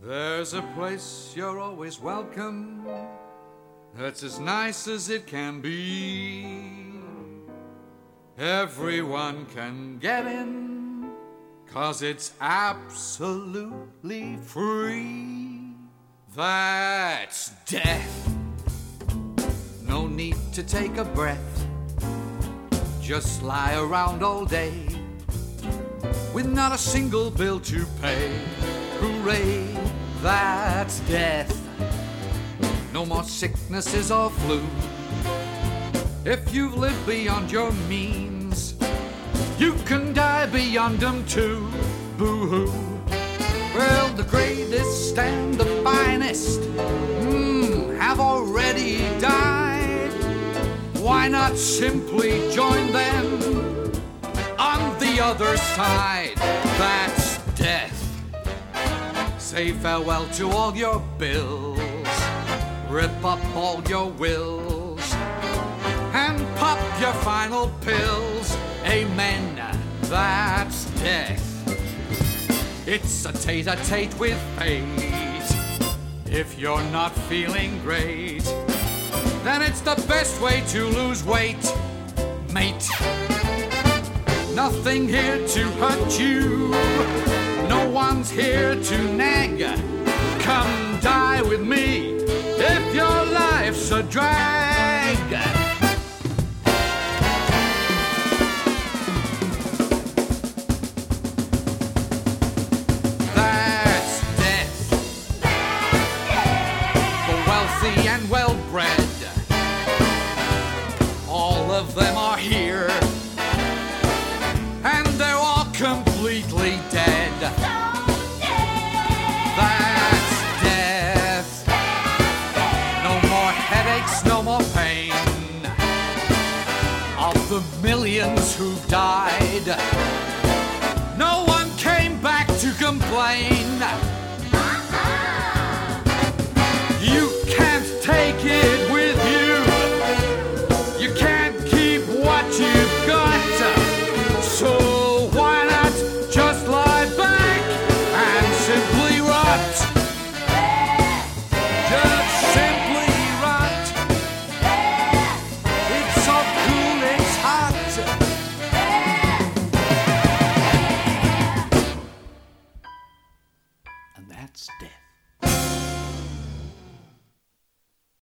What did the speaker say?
There's a place you're always welcome, that's as nice as it can be. Everyone can get in, 'cause it's absolutely free. That's death. No need to take a breath. Just lie around all day with not a single bill to pay. Hooray, that's death. No more sicknesses or flu. If you've lived beyond your means, you can die beyond them too. Boo-hoo. Well, the greatest and the finest have already died. Why not simply join them on the other side? That's death. Say farewell to all your bills, rip up all your wills, and pop your final pills. Amen, that's death. It's a tete-a-tete with fate. If you're not feeling great, then it's the best way to lose weight, mate. Nothing here to hurt you, no one's here to nag. Come die with me if your life's a drag. That's death. The wealthy and well-bred, all of them are here, and they're all completely dead. That's death. No more headaches, no more pain. Of the millions who've died, no one came back to complain.